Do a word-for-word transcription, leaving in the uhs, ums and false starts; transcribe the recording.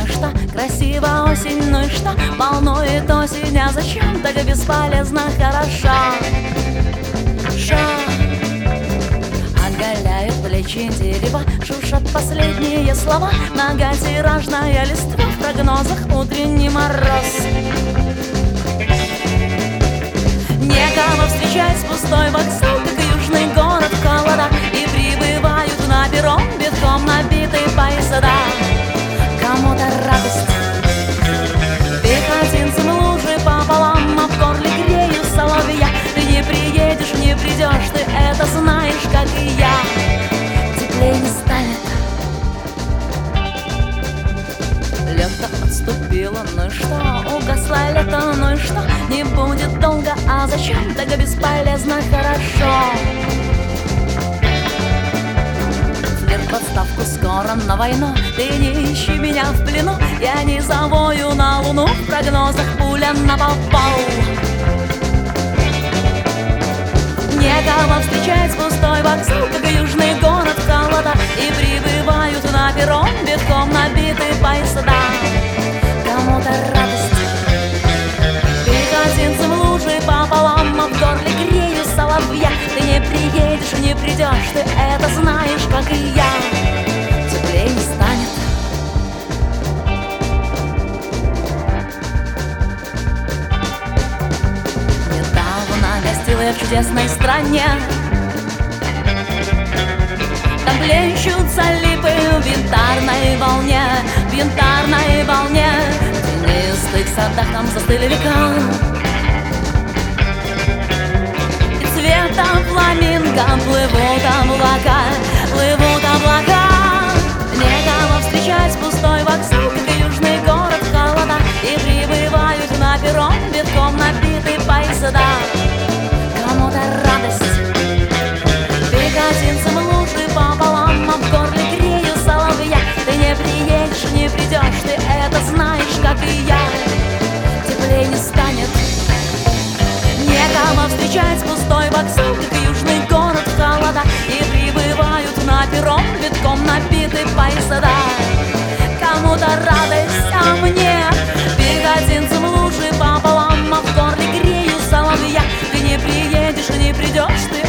и что? Красиво осень, ну и что? Волнует осень, а зачем так бесполезно хорошо? Шаг оголяют плечи дерева, шуршат последние слова, многотиражная листва, в прогнозах утренний мороз. Некого встречать пустой вокзал, как южный город холода, и прибывают на перрон битком набитые поезда. Кому-то радость, пехотинцам лужи пополам, а в горле греют соловья. Ты не приедешь, не придешь, ты это знаешь, как и я. Теплее не станет. Лето отступило, ну и что? Угасло лето, ну и что? Не будет долго, а зачем? Так бесполезно хорошо. Флирт в отставку, скоро на войну. Ты не ищи меня в плену, я не завою на луну. В прогнозах пуля на попал. Некого встречать пустой вокзал, как южный город холода, и прибывают на перрон битком набитые поезда. Кому-то радость, пехотинцам лужи пополам, а в горле греют соловья. Ты не приедешь, не придешь, ты это знаешь, как и я. Теплее не станет. Гостила я в чудесной стране. Там плещутся липы в янтарной волне, в янтарной волне. В тенистых садах там застыли века, и цветом фламинго плывут облака, плывут облака. Некого встречать пустой вокзал, как южный город холода, и прибывают на перрон битком набитые поезда. Кому-то радость, пехотинцам лужи пополам, а в горле греют соловья. Ты не приедешь, не придешь, ты это знаешь, как и я. Теплее не станет. Некому встречать пустой вокзал, как южный город холода, и прибывают на перрон битком набитые поезда. Кому-то радость, а мне пехотинцам лужи пополам, а в горле греют соловья. Ты не приедешь, не придешь, ты